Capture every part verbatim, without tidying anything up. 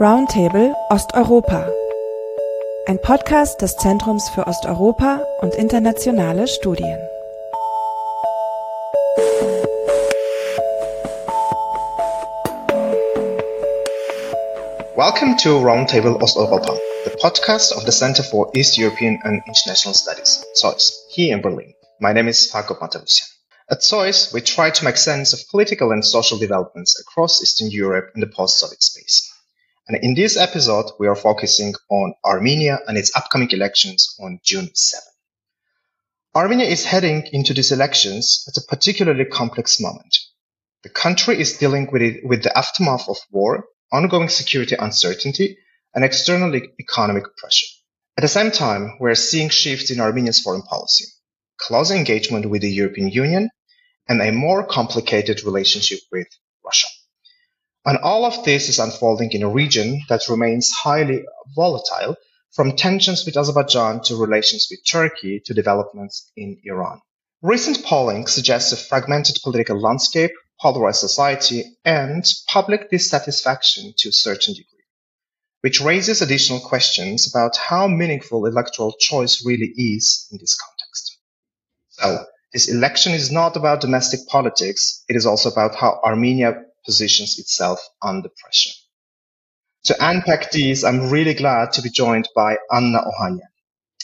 Roundtable Osteuropa, ein Podcast des Zentrums für Osteuropa und internationale Studien. Welcome to Roundtable Osteuropa, the podcast of the Center for East European and International Studies, Z O I S, here in Berlin. My name is Jakob Matarusian. At Z O I S, we try to make sense of political and social developments across Eastern Europe and the post-Soviet space. And in this episode, we are focusing on Armenia and its upcoming elections on June seventh. Armenia is heading into these elections at a particularly complex moment. The country is dealing with, it, with the aftermath of war, ongoing security uncertainty, and external economic pressure. At the same time, we are seeing shifts in Armenia's foreign policy, closer engagement with the European Union, and a more complicated relationship with Russia. And all of this is unfolding in a region that remains highly volatile, from tensions with Azerbaijan to relations with Turkey to developments in Iran. Recent polling suggests a fragmented political landscape, polarized society, and public dissatisfaction to a certain degree, which raises additional questions about how meaningful electoral choice really is in this context. So, this election is not about domestic politics, it is also about how Armenia positions itself under pressure. To unpack these, I'm really glad to be joined by Anna Ohanyan.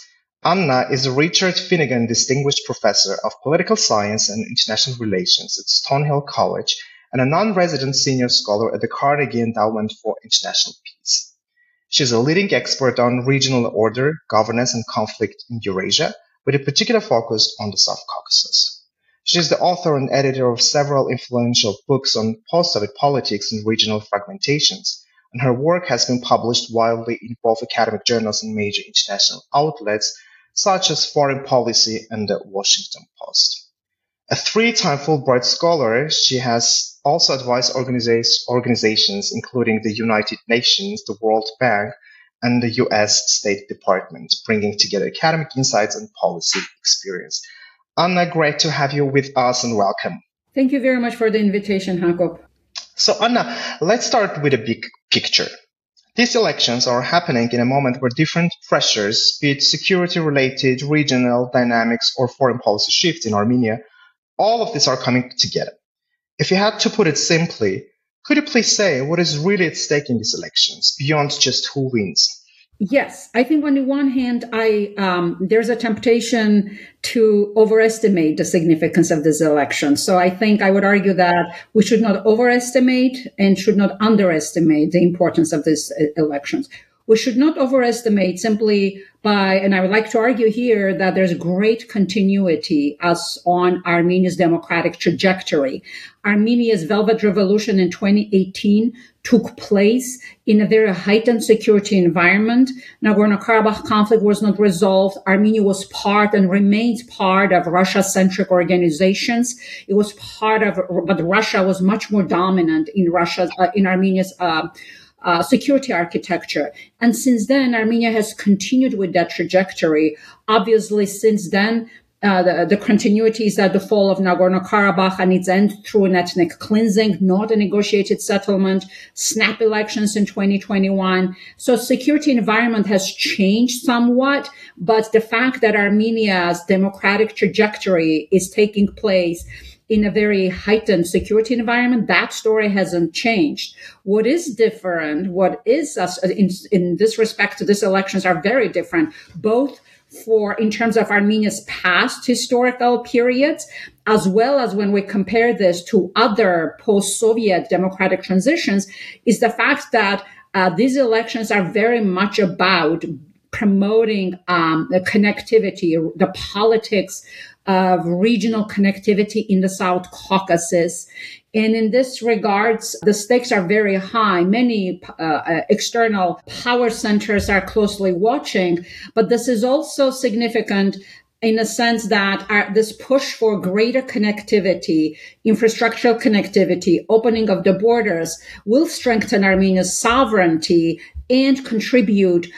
Anna is a Richard Finnegan Distinguished Professor of Political Science and International Relations at Stonehill College and a non-resident senior scholar at the Carnegie Endowment for International Peace. She is a leading expert on regional order, governance, and conflict in Eurasia, with a particular focus on the South Caucasus. She is the author and editor of several influential books on post-Soviet politics and regional fragmentations, and her work has been published widely in both academic journals and major international outlets, such as Foreign Policy and the Washington Post. A three-time Fulbright scholar, she has also advised organizations including the United Nations, the World Bank, and the U S State Department, bringing together academic insights and policy experience. Anna, great to have you with us and welcome. Thank you very much for the invitation, Jakob. So Anna, let's start with a big picture. These elections are happening in a moment where different pressures, be it security-related, regional dynamics, or foreign policy shifts in Armenia, all of these are coming together. If you had to put it simply, could you please say what is really at stake in these elections, beyond just who wins? Yes, I think on the one hand, I um, there's a temptation to overestimate the significance of this election. So I think I would argue that we should not overestimate and should not underestimate the importance of these elections. We should not overestimate simply by, and I would like to argue here that there's great continuity as on Armenia's democratic trajectory. Armenia's Velvet Revolution in twenty eighteen took place in a very heightened security environment. Nagorno-Karabakh conflict was not resolved. Armenia was part and remains part of Russia-centric organizations. It was part of, but Russia was much more dominant in Russia's, uh, in Armenia's, uh, Uh, security architecture. And since then, Armenia has continued with that trajectory. Obviously, since then, uh, the, the continuities at the fall of Nagorno-Karabakh and its end through an ethnic cleansing, not a negotiated settlement, snap elections in twenty twenty-one. So security environment has changed somewhat, but the fact that Armenia's democratic trajectory is taking place in a very heightened security environment, that story hasn't changed. What is different, what is us in, in this respect to these elections are very different, both for in terms of Armenia's past historical periods, as well as when we compare this to other post-Soviet democratic transitions, is the fact that uh, these elections are very much about promoting um, the connectivity, the politics of regional connectivity in the South Caucasus. And in this regards, the stakes are very high. Many uh, external power centers are closely watching, but this is also significant in the sense that our, this push for greater connectivity, infrastructural connectivity, opening of the borders will strengthen Armenia's sovereignty and contribute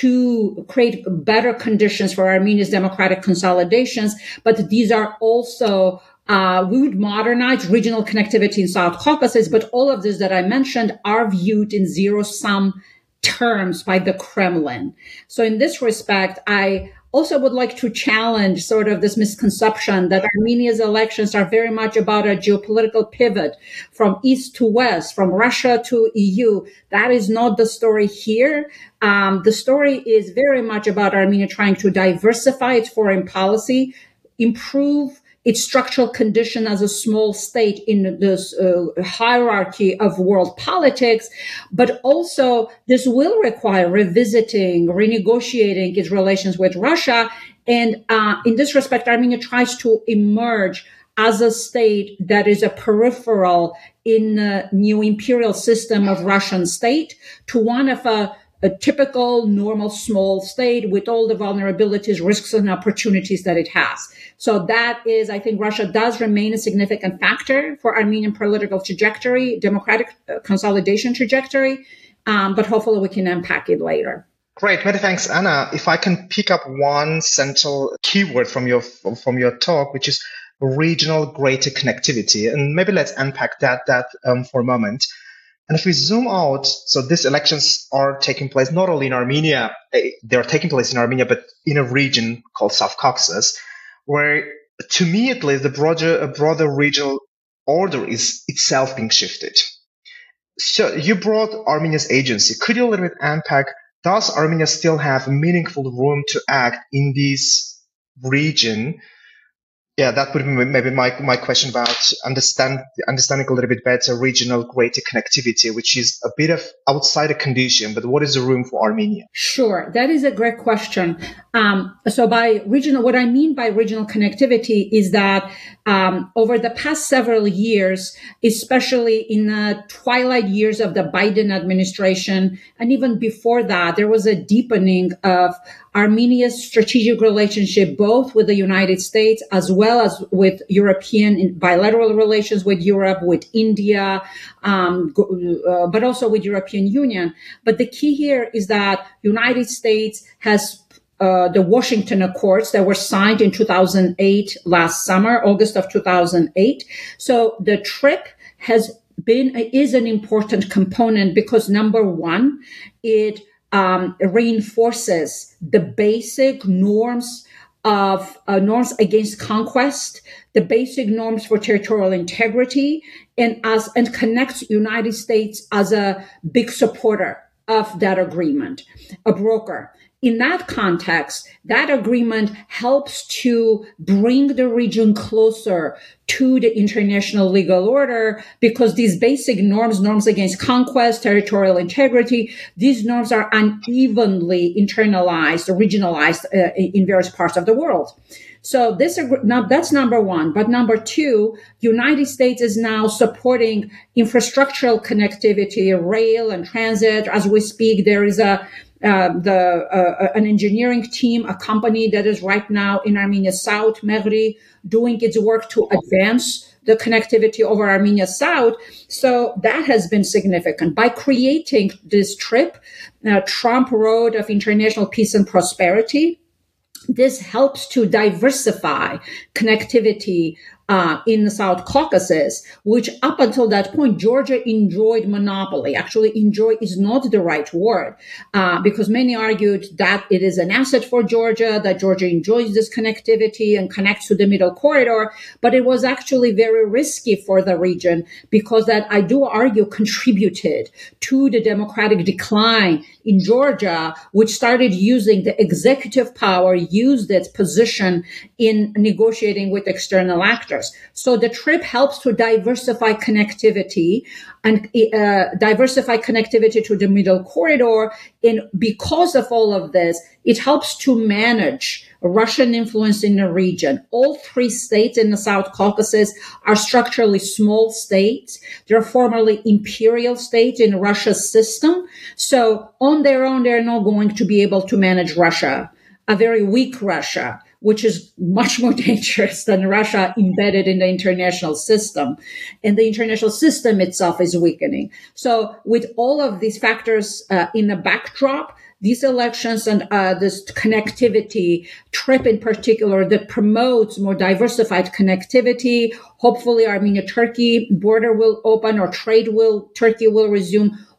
to create better conditions for Armenia's democratic consolidations. But these are also Uh, we would modernize regional connectivity in South Caucasus, but all of this that I mentioned are viewed in zero-sum terms by the Kremlin. So in this respect, I also would like to challenge sort of this misconception that Armenia's elections are very much about a geopolitical pivot from east to west, from Russia to E U. That is not the story here. Um, the story is very much about Armenia trying to diversify its foreign policy, improve its structural condition as a small state in this uh, hierarchy of world politics, but also this will require revisiting, renegotiating its relations with Russia. And uh, in this respect, Armenia tries to emerge as a state that is a peripheral in the new imperial system of Russian state to one of a a typical, normal, small state with all the vulnerabilities, risks, and opportunities that it has. So that is, I think Russia does remain a significant factor for Armenian political trajectory, democratic uh, consolidation trajectory, um, but hopefully we can unpack it later. Great, many thanks, Anna. If I can pick up one central keyword from your from your talk, which is regional greater connectivity, and maybe let's unpack that that um, for a moment. And if we zoom out, so these elections are taking place not only in Armenia, they are taking place in Armenia, but in a region called South Caucasus, where, to me at least, the broader, a broader regional order is itself being shifted. So you brought Armenia's agency. Could you a little bit unpack, does Armenia still have meaningful room to act in this region? Yeah, that would be maybe my my question about understand understanding a little bit better regional greater connectivity, which is a bit of outside a condition, but what is the room for Armenia? Sure, that is a great question. Um, so by regional, what I mean by regional connectivity is that um, over the past several years, especially in the twilight years of the Biden administration, and even before that, there was a deepening of Armenia's strategic relationship both with the United States as well as with European bilateral relations with Europe, with India, um, uh, but also with European Union. But the key here is that United States has uh, the Washington Accords that were signed in two thousand eight last summer, August of two thousand eight. So the trip has been, is an important component because number one, it Um, reinforces the basic norms of uh, norms against conquest, the basic norms for territorial integrity, and as and connects United States as a big supporter of that agreement, a broker. In that context, that agreement helps to bring the region closer to the international legal order because these basic norms, norms against conquest, territorial integrity, these norms are unevenly internalized, regionalized uh, in various parts of the world. So this now that's number one. But number two, United States is now supporting infrastructural connectivity, rail and transit. As we speak, there is a Uh, the uh, an engineering team, a company that is right now in Armenia South, Mehri, doing its work to advance the connectivity over Armenia South. So that has been significant. By creating this trip, uh, Trump Road of International Peace and Prosperity, this helps to diversify connectivity uh, in the South Caucasus, which up until that point, Georgia enjoyed monopoly. Actually, enjoy is not the right word uh, because many argued that it is an asset for Georgia, that Georgia enjoys this connectivity and connects to the middle corridor. But it was actually very risky for the region because that, I do argue, contributed to the democratic decline in Georgia, which started using the executive power, used its position in negotiating with external actors. So the trip helps to diversify connectivity and uh, diversify connectivity to the middle corridor. And because of all of this, it helps to manage Russian influence in the region. All three states in the South Caucasus are structurally small states. They're formerly imperial states in Russia's system. So on their own, they're not going to be able to manage Russia, a very weak Russia, which is much more dangerous than Russia embedded in the international system. And the international system itself is weakening. So with all of these factors uh, in the backdrop, these elections and uh, this connectivity trip in particular that promotes more diversified connectivity, hopefully Armenia-Turkey border will open or trade will, Turkey will resume.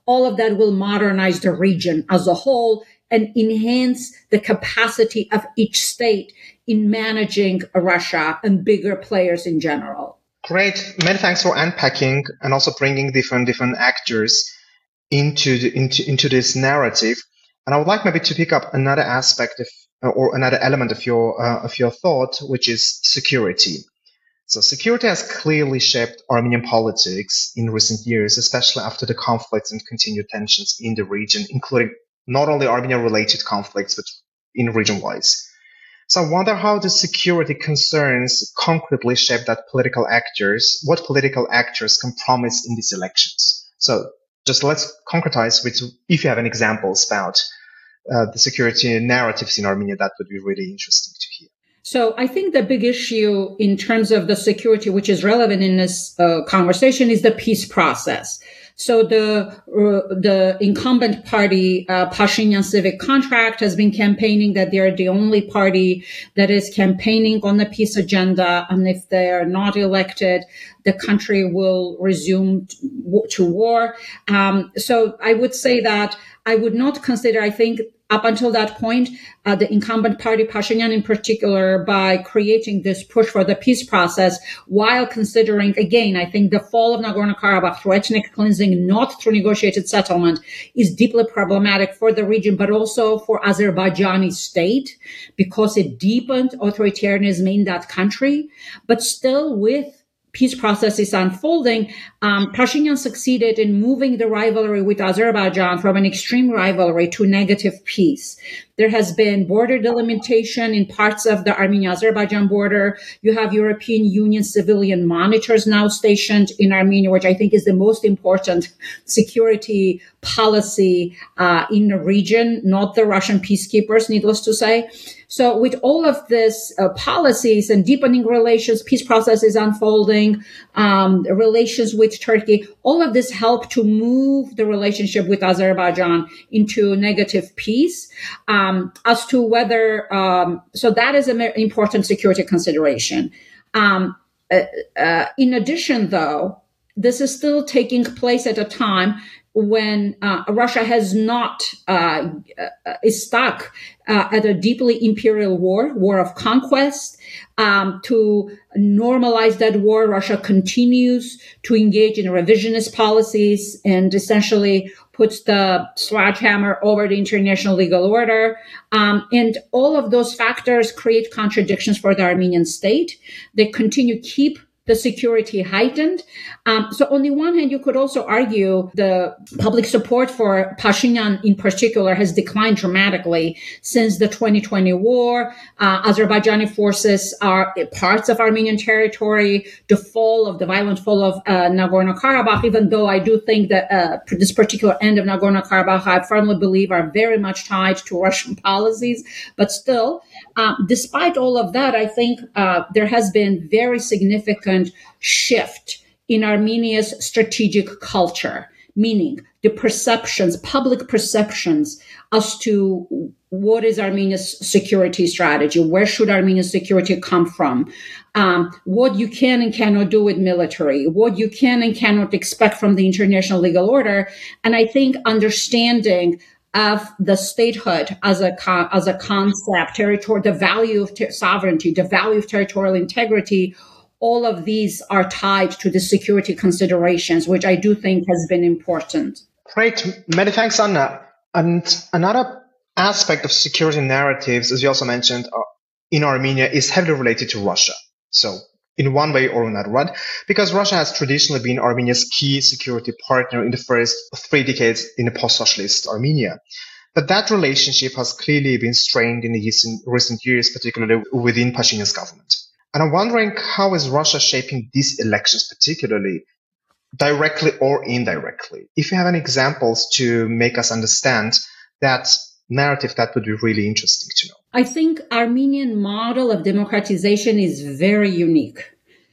all of that will modernize the region as a whole and enhance the capacity of each state in managing Russia and bigger players in general. Great. Many thanks for unpacking and also bringing different different actors into the, into into this narrative. And I would like maybe to pick up another aspect of or another element of your uh, of your thought, which is security. So security has clearly shaped Armenian politics in recent years, especially after the conflicts and continued tensions in the region, including not only Armenia-related conflicts, but in region-wise. So I wonder how the security concerns concretely shape that political actors, what political actors can promise in these elections. So just let's concretize with, if you have any examples about uh, the security narratives in Armenia, that would be really interesting to hear. So I think the big issue in terms of the security, which is relevant in this uh, conversation, is the peace process. So the uh, the incumbent party, uh, Pashinyan Civic Contract, has been campaigning that they are the only party that is campaigning on the peace agenda. And if they are not elected, the country will resume to war. Um, so I would say that I would not consider, I think, up until that point, uh, the incumbent party, Pashinyan in particular, by creating this push for the peace process, while considering, again, I think the fall of Nagorno-Karabakh through ethnic cleansing, not through negotiated settlement, is deeply problematic for the region, but also for Azerbaijani state, because it deepened authoritarianism in that country. But still, with peace process is unfolding, um, Pashinyan succeeded in moving the rivalry with Azerbaijan from an extreme rivalry to negative peace. There has been border delimitation in parts of the Armenia-Azerbaijan border. You have European Union civilian monitors now stationed in Armenia, which I think is the most important security policy uh, in the region, not the Russian peacekeepers, needless to say. So with all of this uh, policies and deepening relations, peace process is unfolding, um, relations with Turkey, all of this help to move the relationship with Azerbaijan into negative peace. Um, as to whether, um, so that is an important security consideration. Um, uh, uh, in addition, though, this is still taking place at a time when uh, Russia has not, uh, uh, is stuck uh, at a deeply imperial war, war of conquest. Um, to normalize that war, Russia continues to engage in revisionist policies and essentially puts the sledgehammer over the international legal order. Um, and all of those factors create contradictions for the Armenian state. They continue to keep the security heightened. Um, so on the one hand, you could also argue the public support for Pashinyan in particular has declined dramatically since the twenty twenty war. Uh, Azerbaijani forces are parts of Armenian territory. The fall of the violent fall of uh, Nagorno-Karabakh, even though I do think that uh, this particular end of Nagorno-Karabakh, I firmly believe, are very much tied to Russian policies. But still, uh, despite all of that, I think uh, there has been very significant shift in Armenia's strategic culture, meaning the perceptions, public perceptions as to what is Armenia's security strategy, where should Armenia's security come from, um, what you can and cannot do with military, what you can and cannot expect from the international legal order. And I think understanding of the statehood as a as a concept, territory, the value of ter- sovereignty, the value of territorial integrity, all of these are tied to the security considerations, which I do think has been important. Great. Many thanks, Anna. And another aspect of security narratives, as you also mentioned, uh, in Armenia is heavily related to Russia. So in one way or another, right? Because Russia has traditionally been Armenia's key security partner in the first three decades in a post-socialist Armenia. But that relationship has clearly been strained in the recent years, particularly within Pashinyan's government. And I'm wondering, how is Russia shaping these elections, particularly directly or indirectly? If you have any examples to make us understand that narrative, that would be really interesting to know. I think Armenian model of democratization is very unique,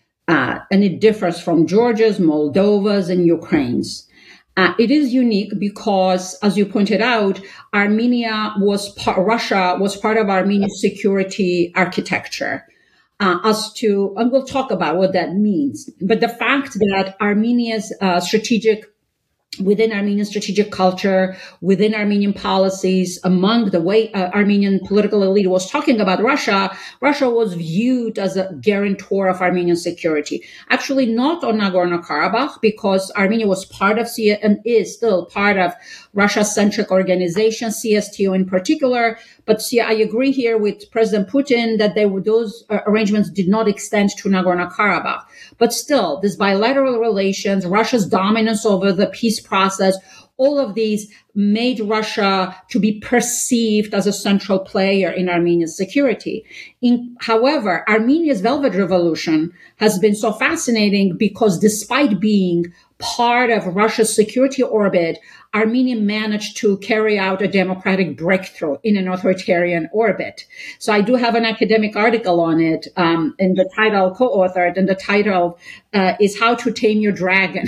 uh, and it differs from Georgia's, Moldova's, and Ukraine's. Uh, it is unique because, as you pointed out, Armenia was par- Russia was part of Armenia's security architecture. Uh, as to, and we'll talk about what that means. But the fact that Armenia's uh, strategic within Armenian strategic culture, within Armenian policies, among the way uh, Armenian political elite was talking about Russia, Russia was viewed as a guarantor of Armenian security. Actually, not on Nagorno-Karabakh, because Armenia was part of C- and is still part of Russia-centric organization, C S T O in particular. But see, I agree here with President Putin that they were, those uh, arrangements did not extend to Nagorno-Karabakh. But still, this bilateral relations, Russia's dominance over the peace process, all of these made Russia to be perceived as a central player in Armenia's security. In, however, Armenia's Velvet Revolution has been so fascinating because despite being part of Russia's security orbit, Armenia managed to carry out a democratic breakthrough in an authoritarian orbit. So I do have an academic article on it, um, and the title co-authored, and the title uh, is How to Tame Your Dragon.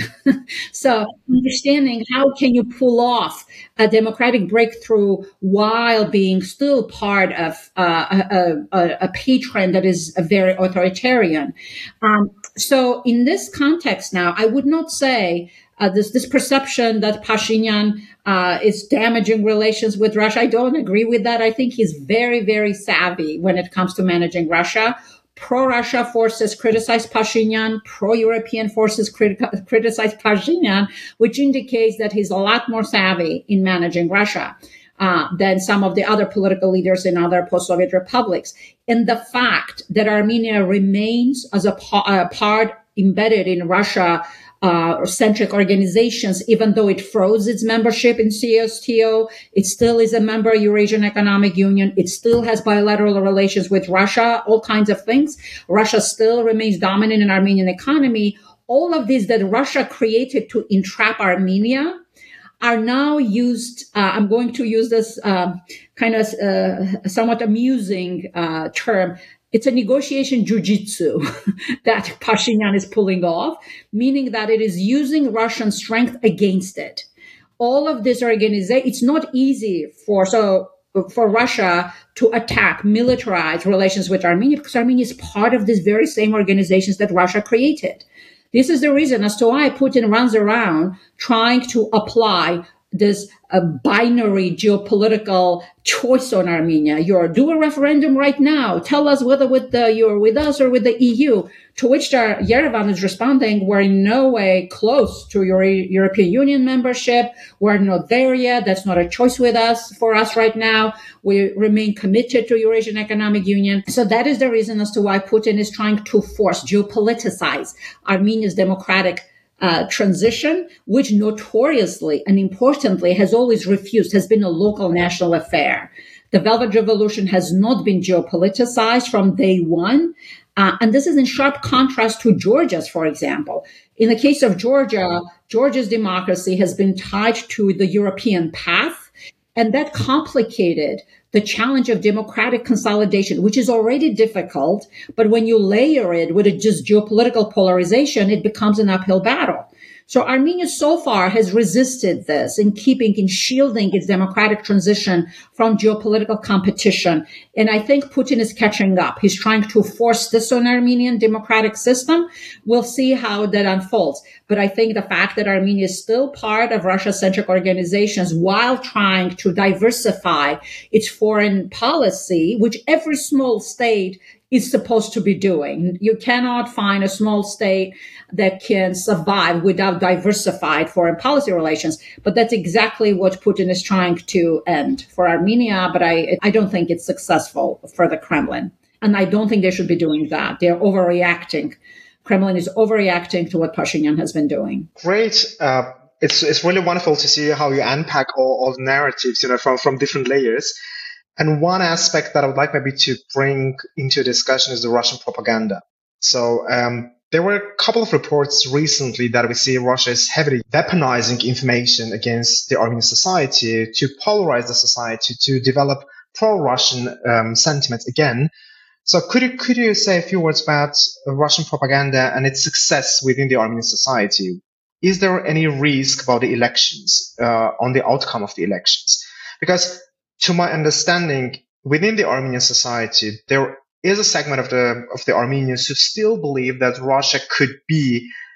So understanding how can you pull off a democratic breakthrough while being still part of uh, a, a, a patron that is very authoritarian. Um, so in this context now, I would not say Uh, this, this perception that Pashinyan uh, is damaging relations with Russia. I don't agree with that. I think he's very, very savvy when it comes to managing Russia. Pro-Russia forces criticize Pashinyan. Pro-European forces crit- criticize Pashinyan, which indicates that he's a lot more savvy in managing Russia uh, than some of the other political leaders in other post-Soviet republics. And the fact that Armenia remains as a, pa- a part embedded in Russia Uh, centric organizations, even though it froze its membership in C S T O, it still is a member of Eurasian Economic Union. It still has bilateral relations with Russia, all kinds of things. Russia still remains dominant in Armenian economy. All of these that Russia created to entrap Armenia are now used. Uh, I'm going to use this um, kind of uh, somewhat amusing uh, term. It's a negotiation jujitsu that Pashinyan is pulling off, meaning that it is using Russian strength against it. All of this organization, it's not easy for, so for Russia to attack, militarize relations with Armenia, because Armenia is part of these very same organizations that Russia created. This is the reason as to why Putin runs around trying to apply this uh, binary geopolitical choice on Armenia. You're do a referendum right now. Tell us whether with the, you're with us or with the E U. To which the, Yerevan is responding, we're in no way close to your European Union membership. We're not there yet. That's not a choice with us for us right now. We remain committed to Eurasian Economic Union. So that is the reason as to why Putin is trying to force, geopoliticize Armenia's democratic Uh, transition, which notoriously and importantly has always refused, has been a local national affair. The Velvet Revolution has not been geopoliticized from day one. Uh, and this is in sharp contrast to Georgia's, for example. In the case of Georgia, Georgia's democracy has been tied to the European path, and that complicated the challenge of democratic consolidation, which is already difficult, but when you layer it with a just geopolitical polarization, it becomes an uphill battle. So Armenia so far has resisted this in keeping, in shielding its democratic transition from geopolitical competition. And I think Putin is catching up. He's trying to force this on Armenian democratic system. We'll see how that unfolds. But I think the fact that Armenia is still part of Russia-centric organizations while trying to diversify its foreign policy, which every small state is supposed to be doing. You cannot find a small state that can survive without diversified foreign policy relations. But that's exactly what Putin is trying to end for Armenia. But I, I don't think it's successful for the Kremlin. And I don't think they should be doing that. They're overreacting. Kremlin is overreacting to what Pashinyan has been doing. Great. Uh, it's it's really wonderful to see how you unpack all, all the narratives, you know, from, from different layers. And one aspect that I would like maybe to bring into discussion is the Russian propaganda. So um, there were a couple of reports recently that we see Russia is heavily weaponizing information against the Armenian society to polarize the society, to develop pro-Russian um, sentiments again. So could you could you say a few words about Russian propaganda and its success within the Armenian society? Is there any risk about the elections, uh, on the outcome of the elections? Because to my understanding, within the Armenian society, there is a segment of the of the Armenians who still believe that Russia could be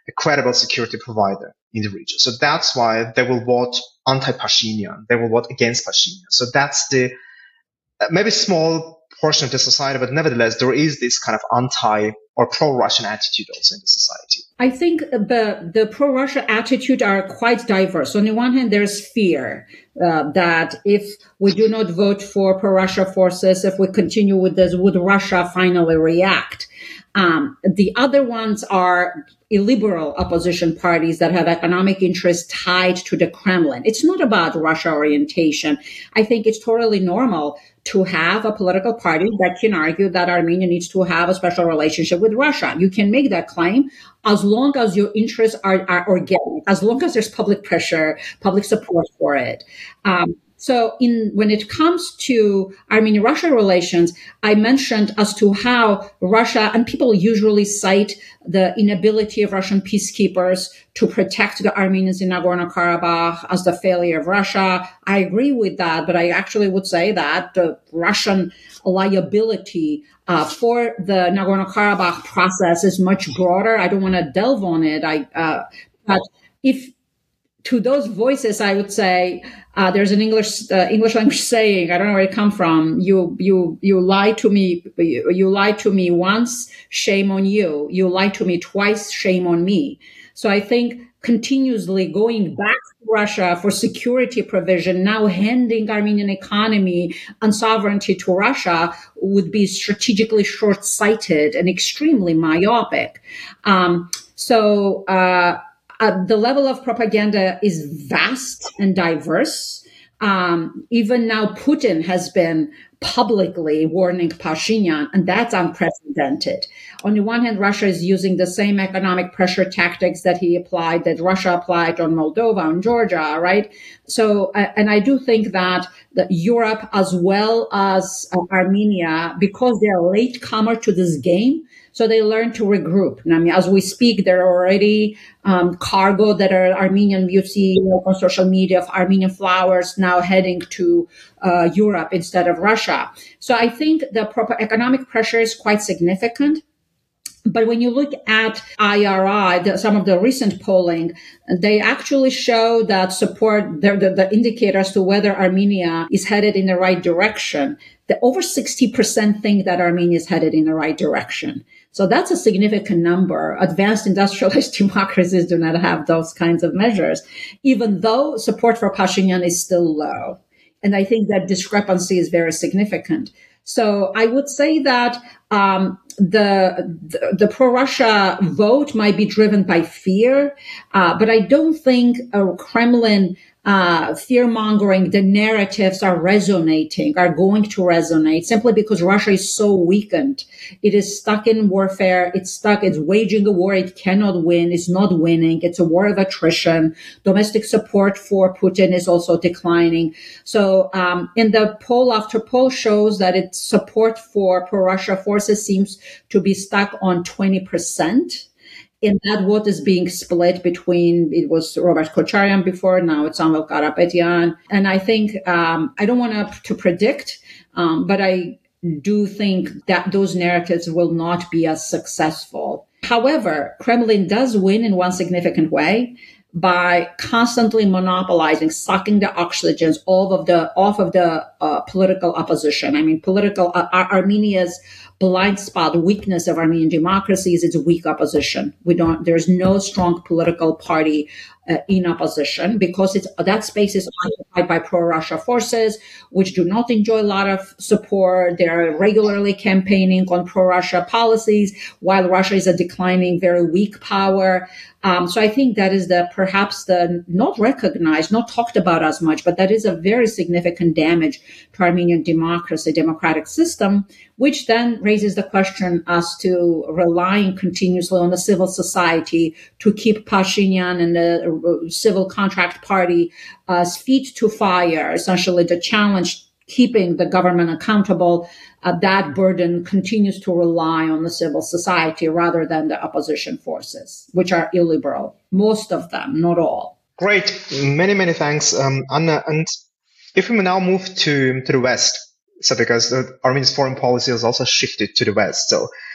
a credible security provider in the region. So that's why they will vote anti-Pashinyan. They will vote against Pashinyan. So that's the maybe small portion of the society, but nevertheless, there is this kind of anti or pro-Russian attitude also in the society. I think the, the pro-Russia attitude are quite diverse. On the one hand, there's fear uh, that if we do not vote for pro-Russia forces, if we continue with this, would Russia finally react? Um, the other ones are illiberal opposition parties that have economic interests tied to the Kremlin. It's not about Russia orientation. I think it's totally normal to have a political party that can argue that Armenia needs to have a special relationship with Russia. You can make that claim as long as your interests are, are organic, as long as there's public pressure, public support for it. Um, So in when it comes to Armenia-Russia relations, I mentioned as to how Russia, and people usually cite the inability of Russian peacekeepers to protect the Armenians in Nagorno-Karabakh as the failure of Russia. I agree with that, but I actually would say that the Russian liability uh, for the Nagorno-Karabakh process is much broader. I don't want to delve on it. I, uh, but if to those voices, I would say uh, there's an English uh, English language saying, I don't know where it come from. You you you lied to me. You, you lied to me once. Shame on you. You lied to me twice. Shame on me. So I think continuously going back to Russia for security provision, now handing Armenian economy and sovereignty to Russia would be strategically short-sighted and extremely myopic. Um, so. Uh, Uh, the level of propaganda is vast and diverse. Um, even now, Putin has been publicly warning Pashinyan, and that's unprecedented. On the one hand, Russia is using the same economic pressure tactics that he applied, that Russia applied on Moldova and Georgia, right? So, uh, and I do think that, that Europe as well as uh, Armenia, because they're a latecomer to this game, so they learn to regroup. And I mean, as we speak, there are already um, cargo that are Armenian, you see you know, on social media of Armenian flowers now heading to uh, Europe instead of Russia. So I think the proper economic pressure is quite significant. But when you look at I R I, the, some of the recent polling, they actually show that support the, the, the indicator as to whether Armenia is headed in the right direction. The over sixty percent think that Armenia is headed in the right direction. So that's a significant number. Advanced industrialized democracies do not have those kinds of measures, even though support for Pashinyan is still low. And I think that discrepancy is very significant. So I would say that um, the, the the pro-Russia vote might be driven by fear, uh, but I don't think a Kremlin uh, fear-mongering, the narratives are resonating, are going to resonate simply because Russia is so weakened. It is stuck in warfare. It's stuck. It's waging a war it cannot win. It's not winning. It's a war of attrition. Domestic support for Putin is also declining. So, um, in the poll after poll shows that its support for pro-Russia forces seems to be stuck on twenty percent. In that vote is being split between, it was Robert Kocharyan before, now it's Samuel Karapetyan. And I think, um, I don't want to, to predict, um, but I do think that those narratives will not be as successful. However, Kremlin does win in one significant way by constantly monopolizing, sucking the oxygens off of the, off of the uh, political opposition. I mean, political, uh, Armenia's blind spot, weakness of Armenian democracy is its weak opposition. We don't, there's no strong political party uh, in opposition because it's, that space is occupied by pro-Russia forces, which do not enjoy a lot of support. They're regularly campaigning on pro-Russia policies, while Russia is a declining, very weak power. Um, so I think that is the, perhaps the, not recognized, not talked about as much, but that is a very significant damage to Armenian democracy, democratic system, which then raises the question as to relying continuously on the civil society to keep Pashinyan and the civil contract party as feet to fire, essentially the challenge keeping the government accountable. Uh, that burden continues to rely on the civil society rather than the opposition forces, which are illiberal, most of them, not all. Great. Many, many thanks, um, Anna. And if we now move to, to the West, so because the Armenia's foreign policy has also shifted to the West. So,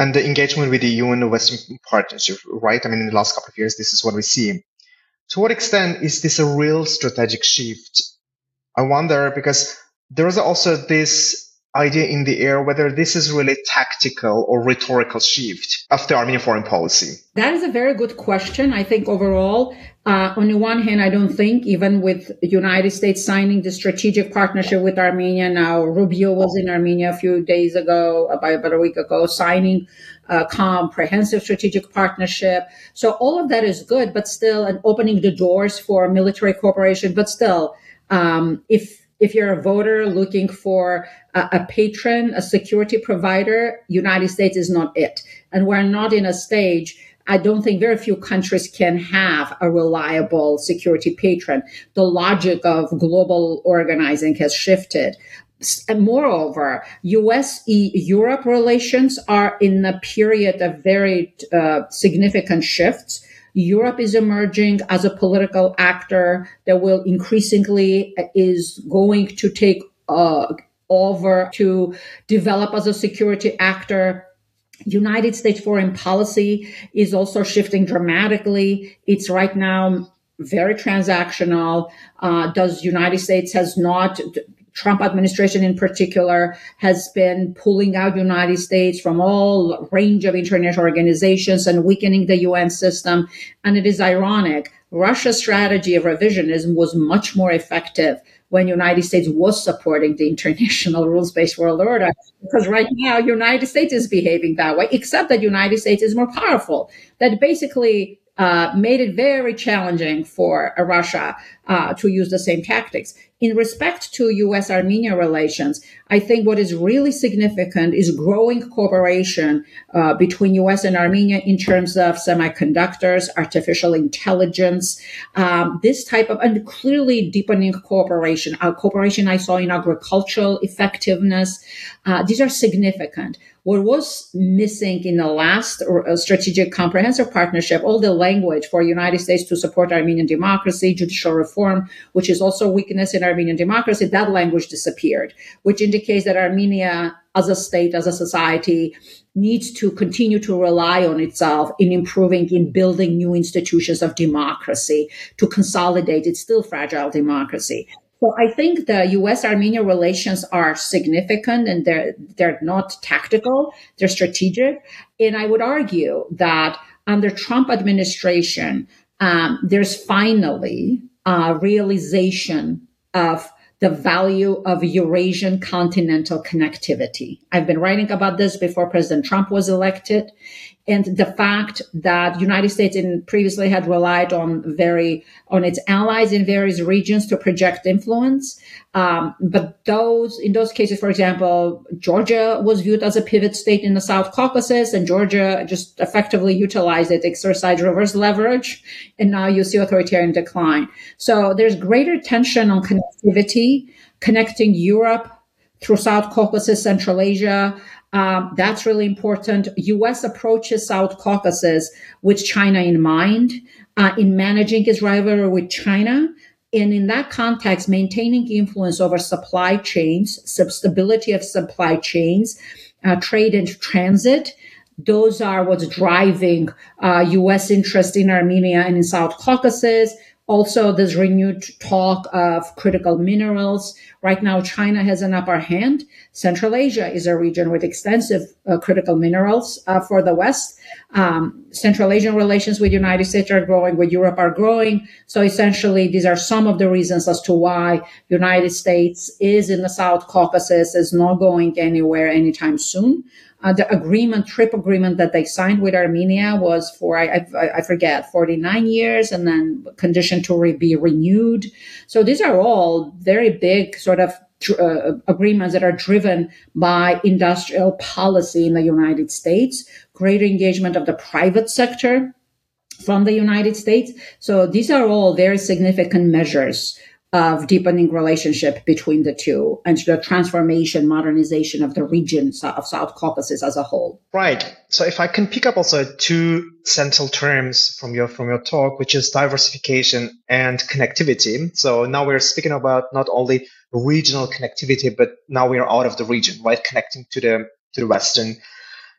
and the engagement with the E U and the Western partnership, right? I mean, in the last couple of years, this is what we see. To what extent is this a real strategic shift? I wonder, because there is also this idea in the air whether this is really tactical or rhetorical shift of the Armenian foreign policy. That is a very good question. I think overall, uh, on the one hand, I don't think even with the United States signing the strategic partnership with Armenia, now Rubio was in Armenia a few days ago, about, about a week ago, signing a comprehensive strategic partnership. So all of that is good, but still, and opening the doors for military cooperation, but still, um, if If you're a voter looking for a, a patron, a security provider, United States is not it. And we're not in a stage, I don't think very few countries can have a reliable security patron. The logic of global organizing has shifted. And moreover, U S E Europe relations are in a period of very uh, significant shifts. Europe is emerging as a political actor that will increasingly is going to take uh, over to develop as a security actor. United States foreign policy is also shifting dramatically. It's right now very transactional. Uh, does United States has not Trump administration in particular has been pulling out United States from all range of international organizations and weakening the U N system. And it is ironic. Russia's strategy of revisionism was much more effective when United States was supporting the international rules-based world order, because right now United States is behaving that way, except that United States is more powerful. That basically uh, made it very challenging for uh, Russia uh, to use the same tactics. In respect to U S Armenia relations, I think what is really significant is growing cooperation uh, between U S and Armenia in terms of semiconductors, artificial intelligence, um, this type of, and clearly deepening cooperation. Our cooperation I saw in agricultural effectiveness, uh, these are significant. What was missing in the last uh, strategic comprehensive partnership, all the language for United States to support Armenian democracy, judicial reform, which is also a weakness in Armenian democracy, that language disappeared, which indicates that Armenia as a state, as a society, needs to continue to rely on itself in improving, in building new institutions of democracy to consolidate its still fragile democracy. So I think the U S-Armenia relations are significant and they're, they're not tactical, they're strategic. And I would argue that under Trump administration, um, there's finally a realization of the value of Eurasian continental connectivity. I've been writing about this before President Trump was elected. And the fact that United States in previously had relied on very on its allies in various regions to project influence, um, but those in those cases, for example, Georgia was viewed as a pivot state in the South Caucasus, and Georgia just effectively utilized it, exercised reverse leverage, and now you see authoritarian decline. So there's greater tension on connectivity, connecting Europe through South Caucasus, Central Asia. Um, that's really important. U S approaches South Caucasus with China in mind, uh, in managing its rivalry with China. And in that context, maintaining influence over supply chains, stability of supply chains, uh, trade and transit. Those are what's driving uh, U S interest in Armenia and in South Caucasus. Also, there's renewed talk of critical minerals. Right now, China has an upper hand. Central Asia is a region with extensive uh, critical minerals uh, for the West. Um, Central Asian relations with the United States are growing, with Europe are growing. So essentially, these are some of the reasons as to why the United States is in the South Caucasus, is not going anywhere anytime soon. Uh, the agreement, trip agreement that they signed with Armenia was for, I, I, I forget, forty-nine years, and then conditioned to re- be renewed. So these are all very big sort of uh, agreements that are driven by industrial policy in the United States, greater engagement of the private sector from the United States. So these are all very significant measures of deepening relationship between the two and the transformation, modernization of the region of South Caucasus as a whole. Right. So if I can pick up also two central terms from your from your talk, which is diversification and connectivity. So now we're speaking about not only regional connectivity, but now we are out of the region, right? Connecting to the to the Western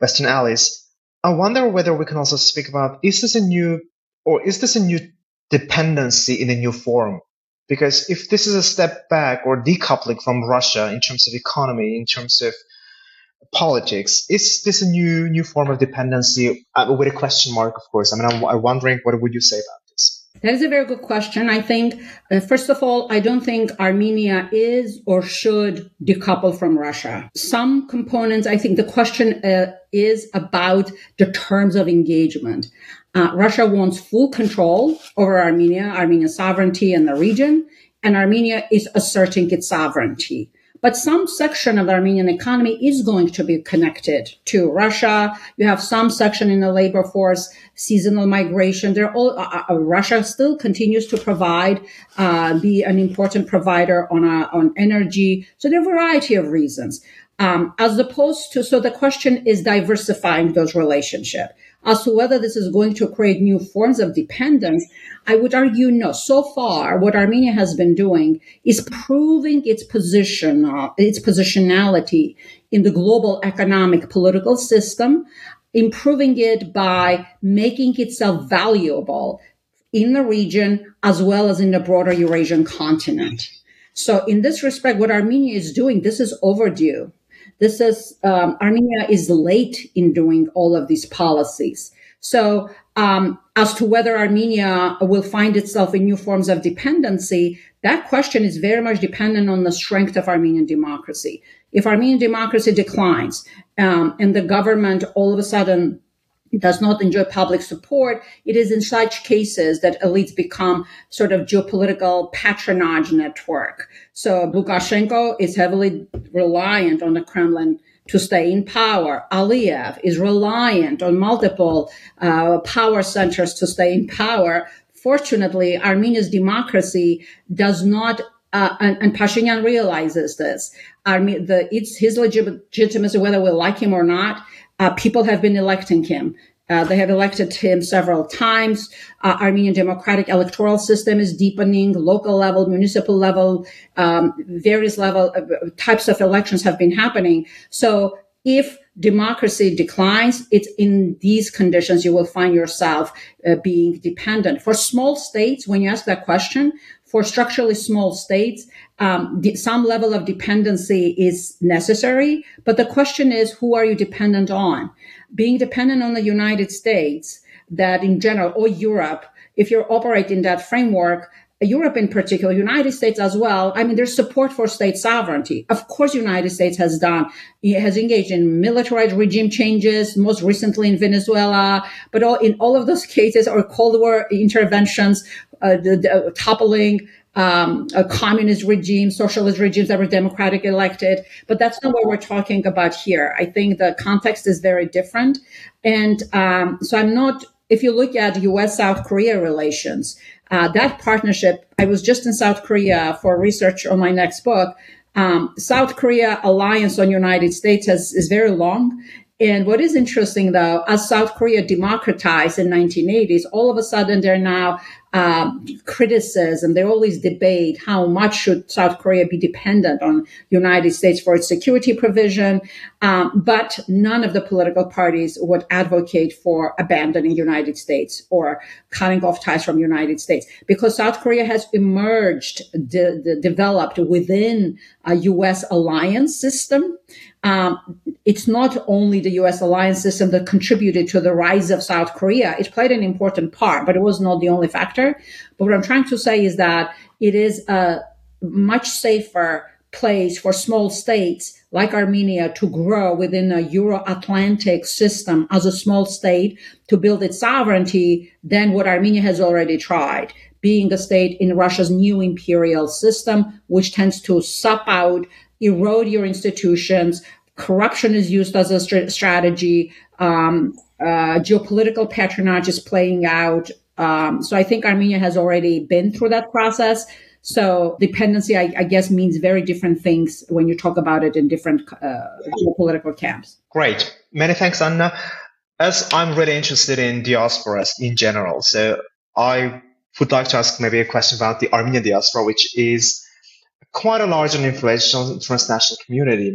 Western allies, I wonder whether we can also speak about, is this a new, or is this a new dependency in a new form? Because if this is a step back or decoupling from Russia in terms of economy, in terms of politics, is this a new new form of dependency, uh, with a question mark, of course? I mean, I'm, I'm wondering, what would you say about this? That is a very good question. I think, uh, first of all, I don't think Armenia is or should decouple from Russia. Some components, I think the question uh, is about the terms of engagement. Uh, Russia wants full control over Armenia, Armenian sovereignty in the region, and Armenia is asserting its sovereignty. But some section of the Armenian economy is going to be connected to Russia. You have some section in the labor force, seasonal migration. They're all, uh, uh, Russia still continues to provide, uh, be an important provider on, uh, on energy. So there are a variety of reasons. Um, as opposed to, so the question is diversifying those relationships. As to whether this is going to create new forms of dependence, I would argue no. So far, what Armenia has been doing is proving its position, uh, its positionality in the global economic political system, improving it by making itself valuable in the region as well as in the broader Eurasian continent. So in this respect, what Armenia is doing, this is overdue. This is, um, Armenia is late in doing all of these policies. So, um, as to whether Armenia will find itself in new forms of dependency, that question is very much dependent on the strength of Armenian democracy. If Armenian democracy declines, um, and the government all of a sudden does not enjoy public support, it is in such cases that elites become sort of geopolitical patronage network. So Lukashenko is heavily reliant on the Kremlin to stay in power. Aliyev is reliant on multiple uh, power centers to stay in power. Fortunately, Armenia's democracy does not, uh, and, and Pashinyan realizes this. Arme- the, it's his legitimacy, whether we like him or not, uh, people have been electing him. Uh, they have elected him several times. Uh, Armenian democratic electoral system is deepening. Local level, municipal level, um, various level uh, types of elections have been happening. So if democracy declines, it's in these conditions you will find yourself uh, being dependent. For small states, when you ask that question, for structurally small states, um, the, some level of dependency is necessary. But the question is, who are you dependent on? Being dependent on the United States, that in general, or Europe, if you operate in that framework, Europe in particular, United States as well, I mean, there's support for state sovereignty. Of course, United States has done, it has engaged in militarized regime changes, most recently in Venezuela, but all, in all of those cases, or Cold War interventions, uh, the, the uh, toppling um, a communist regime, socialist regimes that were democratic elected. But that's not what we're talking about here. I think the context is very different. And um, so I'm not, if you look at U S South Korea relations, uh, that partnership, I was just in South Korea for research on my next book. Um, South Korea alliance on United States has, is very long. And what is interesting, though, as South Korea democratized in nineteen eighties, all of a sudden they're now um, criticism. They always debate how much should South Korea be dependent on United States for its security provision. Um, but none of the political parties would advocate for abandoning United States or cutting off ties from United States, because South Korea has emerged, de- de- developed within a U S alliance system. Um, it's not only the U S alliance system that contributed to the rise of South Korea. It played an important part, but it was not the only factor. But what I'm trying to say is that it is a much safer place for small states like Armenia to grow within a Euro-Atlantic system as a small state to build its sovereignty than what Armenia has already tried, being a state in Russia's new imperial system, which tends to sup out, erode your institutions. Corruption is used as a st- strategy. Um, uh, geopolitical patronage is playing out. Um, so I think Armenia has already been through that process. So dependency, I, I guess, means very different things when you talk about it in different uh, geopolitical camps. Great. Many thanks, Anna. As I'm really interested in diasporas in general, so I would like to ask maybe a question about the Armenian diaspora, which is quite a large and influential transnational community.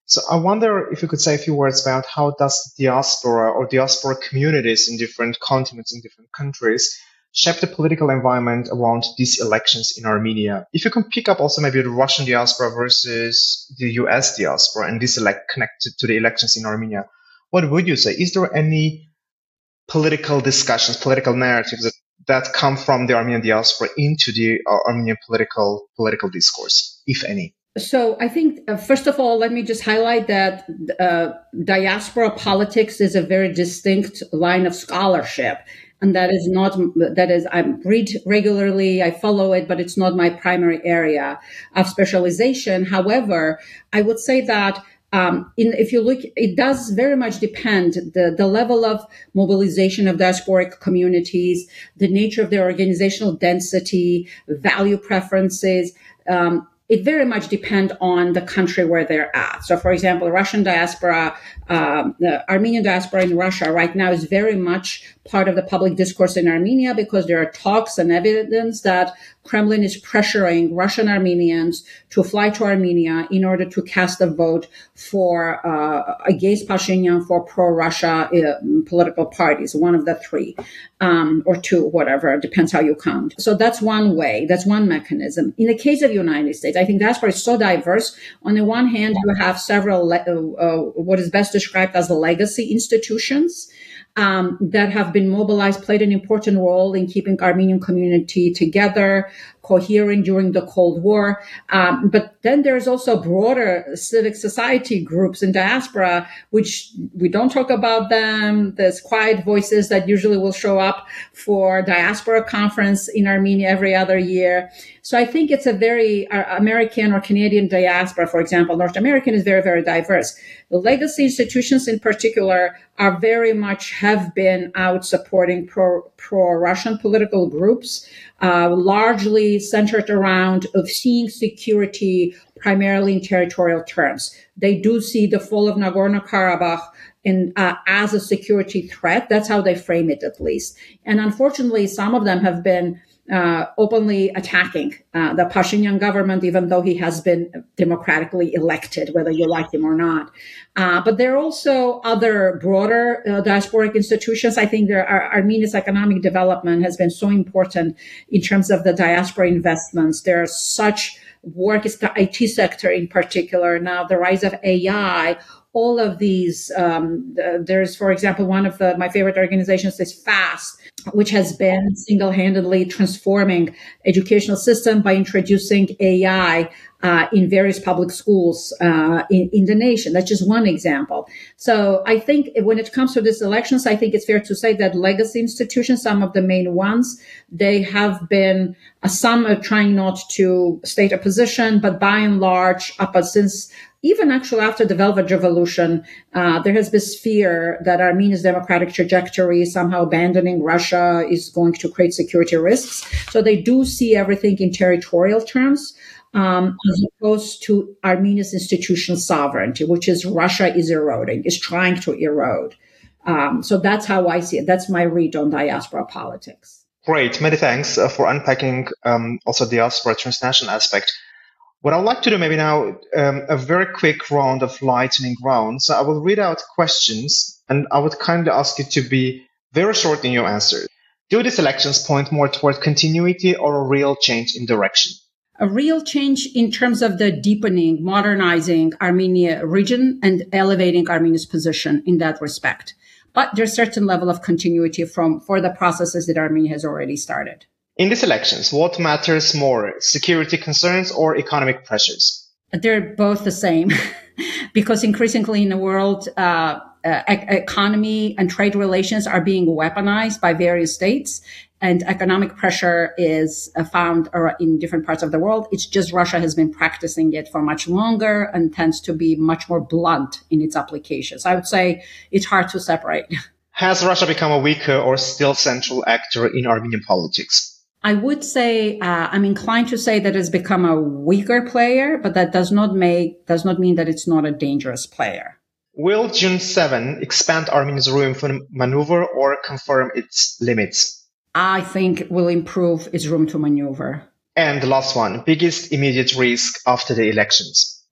So I wonder if you could say a few words about how does diaspora or diaspora communities in different continents, in different countries, shape the political environment around these elections in Armenia. If you can pick up also maybe the Russian diaspora versus the U S diaspora and this elect connected to the elections in Armenia, what would you say? Is there any political discussions, political narratives that, that come from the Armenian diaspora into the uh, Armenian political political discourse, if any? So I think, uh, first of all, let me just highlight that uh, diaspora politics is a very distinct line of scholarship. And that is not, that is, I read regularly, I follow it, but it's not my primary area of specialization. However, I would say that um, in, if you look, it does very much depend, the, the level of mobilization of diasporic communities, the nature of their organizational density, value preferences, um, it very much depends on the country where they're at. So, for example, Russian diaspora, um, the Armenian diaspora in Russia right now is very much part of the public discourse in Armenia because there are talks and evidence that Kremlin is pressuring Russian Armenians to fly to Armenia in order to cast a vote for uh, against Pashinyan for pro-Russia uh, political parties, one of the three, um, or two, whatever, depends how you count. So that's one way, that's one mechanism. In the case of the United States, I think diaspora is so diverse. On the one hand, you have several, le- uh, what is best described as the legacy institutions, Um, that have been mobilized, played an important role in keeping Armenian community together, coherent during the Cold War. Um, but then there's also broader civic society groups in diaspora, which we don't talk about them. There's quiet voices that usually will show up for diaspora conference in Armenia every other year. So I think it's a very uh, American or Canadian diaspora, for example, North American is very, very diverse. The legacy institutions in particular are very much have been out supporting pro, pro-Russian political groups, uh, largely centered around of seeing security primarily in territorial terms. They do see the fall of Nagorno-Karabakh in, uh, as a security threat. That's how they frame it, at least. And unfortunately, some of them have been Uh, openly attacking uh, the Pashinyan government, even though he has been democratically elected, whether you like him or not. Uh, but there are also other broader uh, diasporic institutions. I think there are, Armenia's economic development has been so important in terms of the diaspora investments. There's such work, is the I T sector in particular, now the rise of A I, all of these, um, the, there's, for example, one of the, my favorite organizations is FAST, which has been single-handedly transforming educational system by introducing A I uh, in various public schools uh, in, in the nation. That's just one example. So I think when it comes to these elections, I think it's fair to say that legacy institutions, some of the main ones, they have been, uh, some are trying not to state a position, but by and large, up since even actually after the Velvet Revolution, uh, there has this fear that Armenia's democratic trajectory, somehow abandoning Russia, is going to create security risks. So they do see everything in territorial terms, um, as opposed to Armenia's institutional sovereignty, which is Russia is eroding, is trying to erode. Um, so that's how I see it. That's my read on diaspora politics. Great. Many thanks uh, for unpacking um, also the diaspora transnational aspect. What I'd like to do maybe now, um, a very quick round of lightning round. So I will read out questions and I would kindly ask you to be very short in your answers. Do these elections point more toward continuity or a real change in direction? A real change in terms of the deepening, modernizing Armenia region and elevating Armenia's position in that respect. But there's a certain level of continuity from for the processes that Armenia has already started. In these elections, what matters more, security concerns or economic pressures? They're both the same because increasingly in the world, uh, uh, e- economy and trade relations are being weaponized by various states, and economic pressure is uh, found in different parts of the world. It's just Russia has been practicing it for much longer and tends to be much more blunt in its applications. I would say it's hard to separate. Has Russia become a weaker or still central actor in Armenian politics? I would say uh, I'm inclined to say that it's become a weaker player, but that does not make does not mean that it's not a dangerous player. Will June seventh expand Armenia's room for maneuver or confirm its limits? I think it will improve its room to maneuver. And the last one, biggest immediate risk after the elections?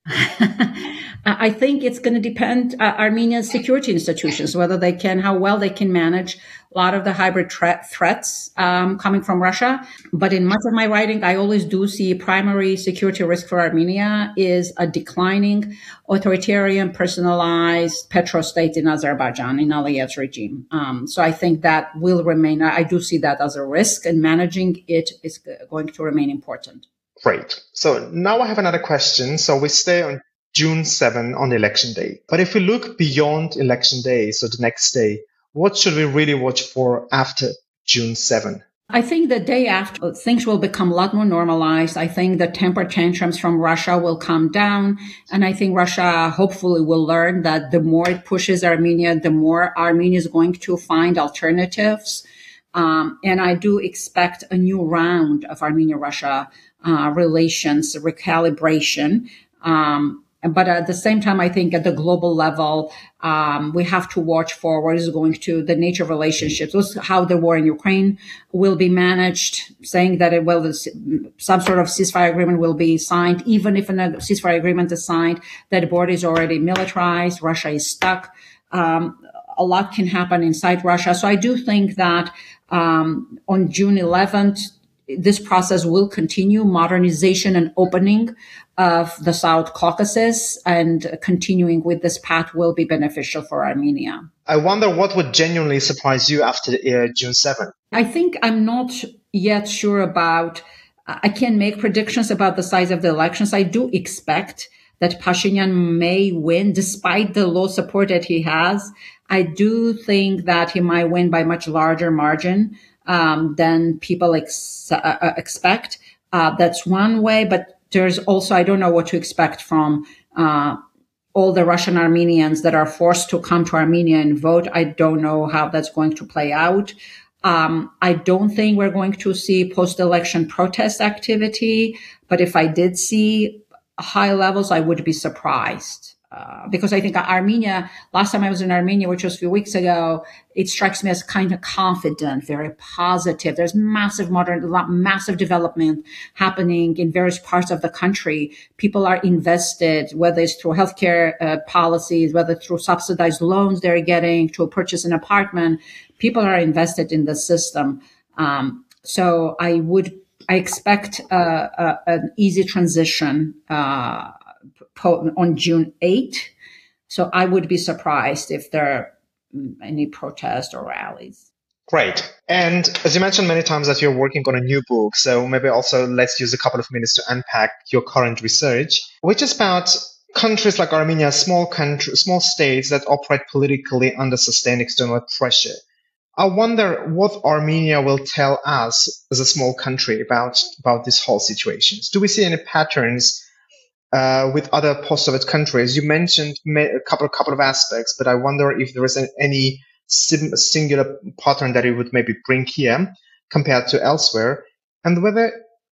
I think it's going to depend uh, Armenia's security institutions, whether they can, how well they can manage a lot of the hybrid threat, threats um, coming from Russia. But in much of my writing, I always do see primary security risk for Armenia is a declining authoritarian, personalized petrostate in Azerbaijan, in Aliyev's regime. Um, so I think that will remain. I do see that as a risk, and managing it is going to remain important. Great. So now I have another question. So we stay on June seventh on election day. But if we look beyond election day, so the next day, what should we really watch for after June seventh? I think the day after, things will become a lot more normalized. I think the temper tantrums from Russia will calm down. And I think Russia hopefully will learn that the more it pushes Armenia, the more Armenia is going to find alternatives. Um, and I do expect a new round of Armenia-Russia uh, relations recalibration. Um, But at the same time, I think at the global level, um, we have to watch for what is going to the nature of relationships, how the war in Ukraine will be managed, saying that it will, some sort of ceasefire agreement will be signed. Even if a ceasefire agreement is signed, that border is already militarized, Russia is stuck. Um, a lot can happen inside Russia. So I do think that um, on June eleventh, this process will continue, modernization and opening of the South Caucasus, and continuing with this path will be beneficial for Armenia. I wonder what would genuinely surprise you after uh, June seventh? I think I'm not yet sure about, I can't make predictions about the size of the elections. I do expect that Pashinyan may win despite the low support that he has. I do think that he might win by much larger margin um, than people ex- uh, expect. Uh, that's one way, but there's also, I don't know what to expect from uh, all the Russian Armenians that are forced to come to Armenia and vote. I don't know how that's going to play out. Um, I don't think we're going to see post-election protest activity, but if I did see high levels, I would be surprised. Uh, because I think Armenia, last time I was in Armenia, which was a few weeks ago, it strikes me as kind of confident, very positive. There's massive modern, massive development happening in various parts of the country. People are invested, whether it's through healthcare uh, policies, whether through subsidized loans they're getting to purchase an apartment. People are invested in the system. Um, so I would, I expect uh, uh, an easy transition uh on June eighth. So I would be surprised if there are any protests or rallies. Great. And as you mentioned many times that you're working on a new book, so maybe also let's use a couple of minutes to unpack your current research, which is about countries like Armenia, small country, small states that operate politically under sustained external pressure. I wonder what Armenia will tell us as a small country about, about this whole situation. Do we see any patterns Uh, with other post-Soviet countries? You mentioned a couple, couple of aspects, but I wonder if there is any sim- singular pattern that it would maybe bring here compared to elsewhere, and whether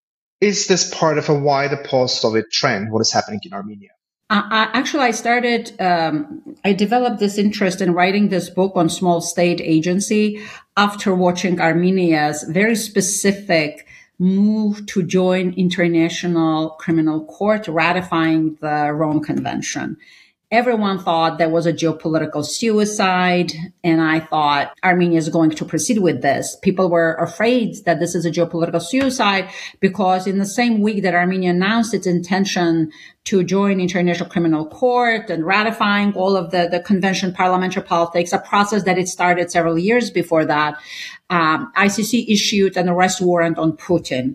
is this part of a wider post-Soviet trend, what is happening in Armenia? Uh, I, actually, I started, um, I developed this interest in writing this book on small state agency after watching Armenia's very specific move to join International Criminal Court, ratifying the Rome Convention. Everyone thought there was a geopolitical suicide, and I thought Armenia is going to proceed with this. People were afraid that this is a geopolitical suicide because in the same week that Armenia announced its intention to join International Criminal Court and ratifying all of the, the convention parliamentary politics, a process that it started several years before that, um, I C C issued an arrest warrant on Putin.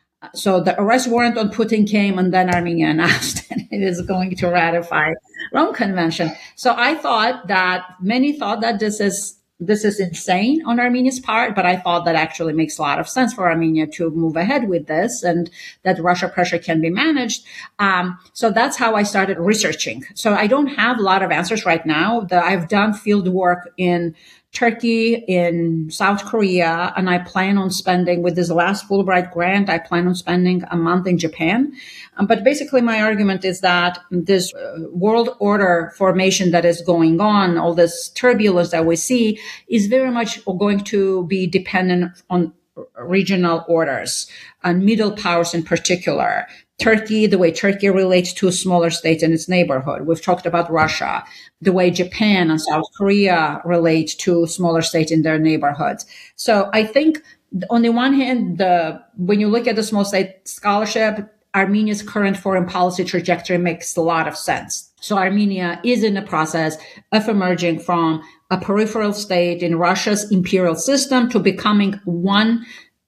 So the arrest warrant on Putin came, and then Armenia announced that it is going to ratify Rome Convention. So I thought that many thought that this is this is insane on Armenia's part, but I thought that actually makes a lot of sense for Armenia to move ahead with this, and that Russia pressure can be managed. Um, so that's how I started researching. So I don't have a lot of answers right now. The, I've done field work in Turkey, in South Korea, and I plan on spending, with this last Fulbright grant, I plan on spending a month in Japan. Um, but basically my argument is that this uh, world order formation that is going on, all this turbulence that we see, is very much going to be dependent on regional orders, and middle powers in particular, Turkey, the way Turkey relates to smaller states in its neighborhood. We've talked about Russia, the way Japan and South Korea relate to smaller states in their neighborhoods. So I think on the one hand, the when you look at the small state scholarship, Armenia's current foreign policy trajectory makes a lot of sense. So Armenia is in the process of emerging from a peripheral state in Russia's imperial system to becoming one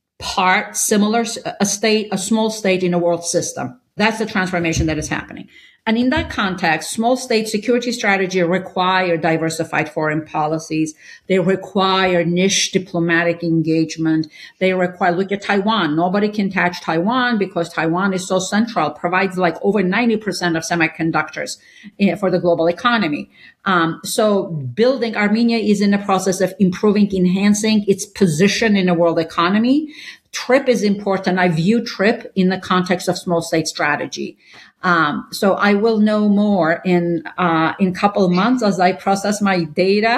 part similar, a state, a small state in a world system. That's the transformation that is happening. And in that context, small state security strategy require diversified foreign policies. They require niche diplomatic engagement. They require, look at Taiwan. Nobody can touch Taiwan because Taiwan is so central, provides like over ninety percent of semiconductors for the global economy. Um, so building Armenia is in the process of improving, enhancing its position in the world economy. TRIP is important. I view TRIP in the context of small state strategy. Um, so I will know more in, uh, in a couple of months as I process my data.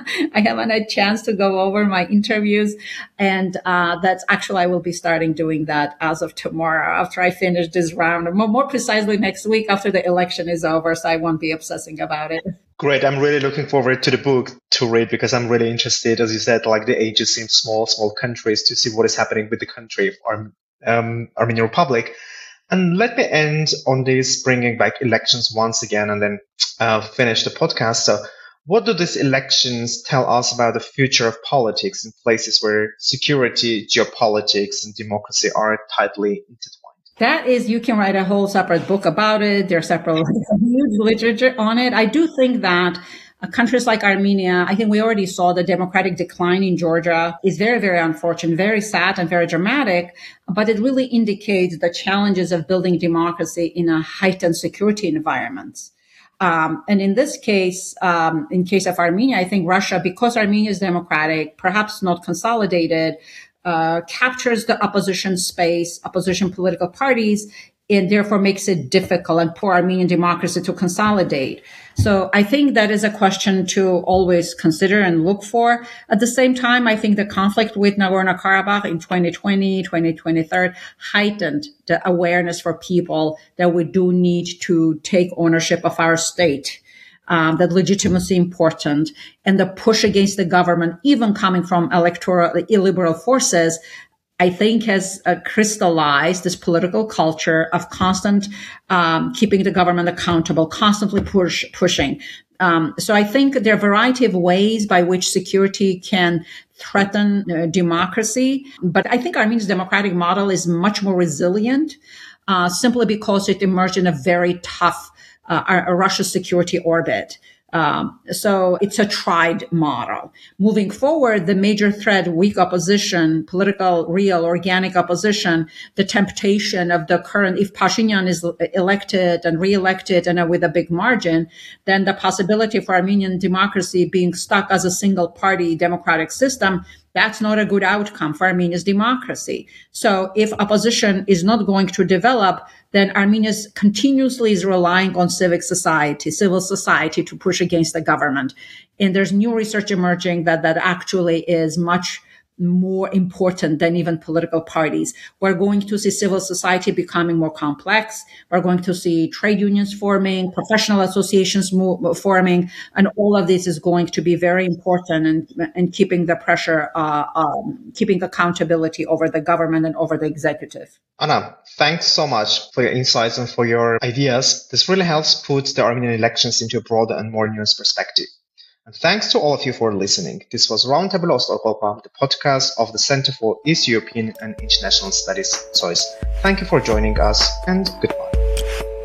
I haven't had a chance to go over my interviews. And, uh, that's actually, I will be starting doing that as of tomorrow after I finish this round, more, more precisely next week after the election is over. So I won't be obsessing about it. Great. I'm really looking forward to the book to read because I'm really interested, as you said, like the ages seem small, small countries to see what is happening with the country of Arm- um, Armenian Republic. And let me end on this, bringing back elections once again, and then uh, finish the podcast. So what do these elections tell us about the future of politics in places where security, geopolitics, and democracy are tightly intertwined? That is, you can write a whole separate book about it. There's separate huge literature on it. I do think that Uh, countries like Armenia, I think we already saw the democratic decline in Georgia is very, very unfortunate, very sad and very dramatic, but it really indicates the challenges of building democracy in a heightened security environment. Um, and in this case, um, in case of Armenia, I think Russia, because Armenia is democratic, perhaps not consolidated, uh, captures the opposition space, opposition political parties, and therefore makes it difficult and poor Armenian democracy to consolidate. So I think that is a question to always consider and look for. At the same time, I think the conflict with Nagorno-Karabakh in twenty twenty, twenty twenty-three heightened the awareness for people that we do need to take ownership of our state. Um, that legitimacy important, and the push against the government, even coming from electoral illiberal forces, I think has uh, crystallized this political culture of constant um, keeping the government accountable, constantly push, pushing. Um, so I think there are a variety of ways by which security can threaten uh, democracy. But I think Armenia's democratic model is much more resilient uh, simply because it emerged in a very tough uh, a, a Russia security orbit. Um, so it's a tried model. Moving forward, the major threat, weak opposition, political, real, organic opposition, the temptation of the current, if Pashinyan is elected and re-elected and with a big margin, then the possibility for Armenian democracy being stuck as a single party democratic system, that's not a good outcome for Armenia's democracy. So if opposition is not going to develop, then Armenia continuously is relying on civic society, civil society to push against the government. And there's new research emerging that that actually is much more important than even political parties. We're going to see civil society becoming more complex. We're going to see trade unions forming, professional associations move, forming, and all of this is going to be very important in, in keeping the pressure, uh, um, keeping accountability over the government and over the executive. Anna, thanks so much for your insights and for your ideas. This really helps put the Armenian elections into a broader and more nuanced perspective. And thanks to all of you for listening. This was Roundtable Ost-Europa, the podcast of the Center for East European and International Studies, S O I S. Thank you for joining us, and goodbye.